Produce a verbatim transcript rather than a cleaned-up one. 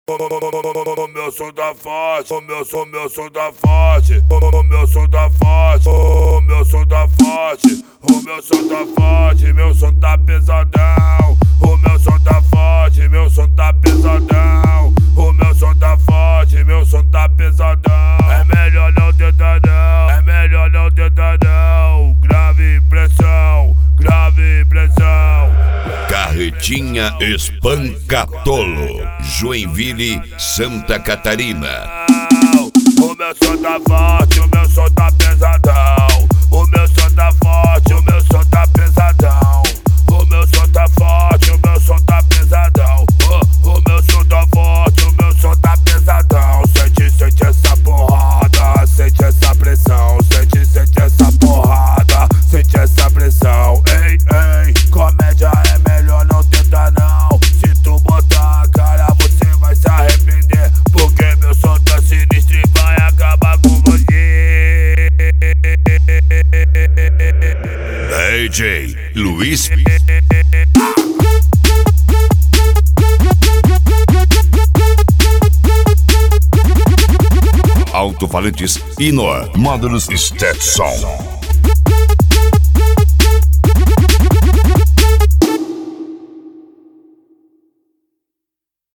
O meu som tá forte, o meu som, meu som tá forte, o meu som tá forte, o meu som tá forte, o meu som tá forte, meu som tá pesadão, o meu som tá forte, meu som tá pesadão, o meu som tá forte, meu som tá pesadão. É melhor não tentar não, é melhor não tentar não. Grave pressão, grave pressão. Carretinha Espancatolo, Joinville, Santa Catarina. O meu som tá forte, o meu som tá pesadão. O meu som tá forte, o meu som tá pesadão. O meu som tá forte, o meu som tá pesadão. O, o meu som tá forte, o meu som tá pesadão. Sente, sente essa porrada, sente essa pressão. Sente, sente essa porrada, sente essa pressão. Ei, ei, comédia é melhor não tentar não. Se tu botar a cara você vai se arrepender, porque meu som tá sinistro e vai acabar com você. D J Luiz Alto-falantes Inor Módulos Stetson.